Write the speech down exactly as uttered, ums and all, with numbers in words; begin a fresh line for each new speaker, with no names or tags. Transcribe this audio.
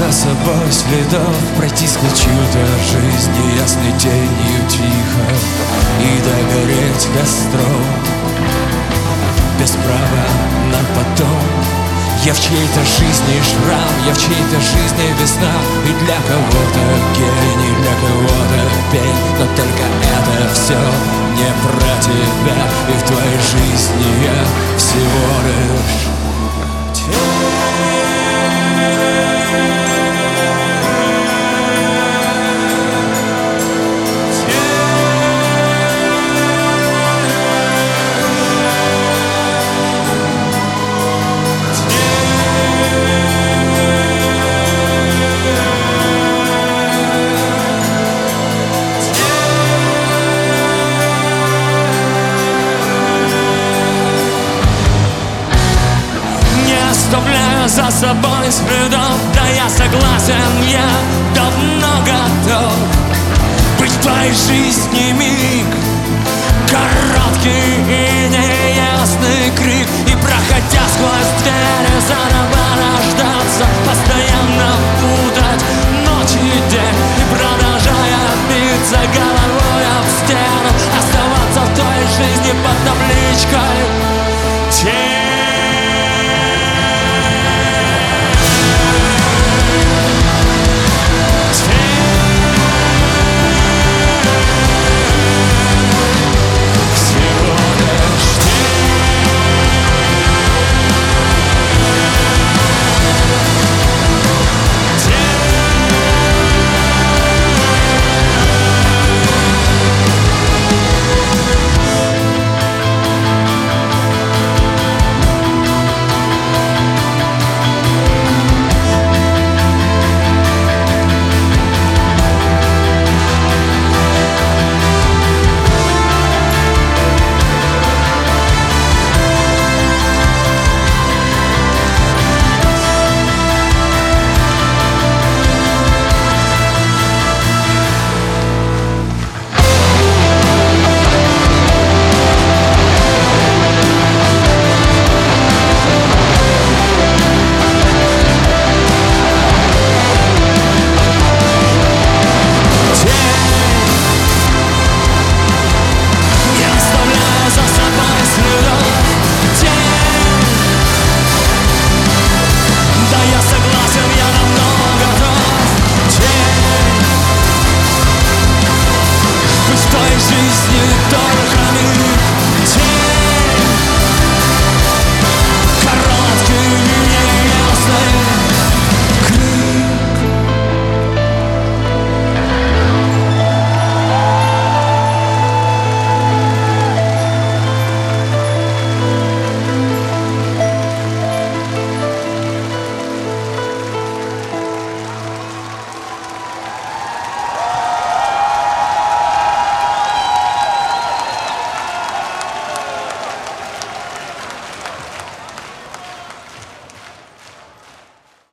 за собой следов, пройти сквозь чью-то жизнь неясной тенью тихо и догореть костром без права на потом. Я в чьей-то жизни шрам, я в чьей-то жизни весна, и для кого-то гений, для кого-то пень, но только это все не про тебя, и в твоей жизни я всего лишь тень. Оставляю за собой следов, да я согласен, я давно готов быть в твоей жизни миг, короткий и неясный крик, и проходя сквозь двери заново рождаться, постоянно путать ночь и день, и продолжая биться головой об стену, оставаться в твоей жизни под табличкой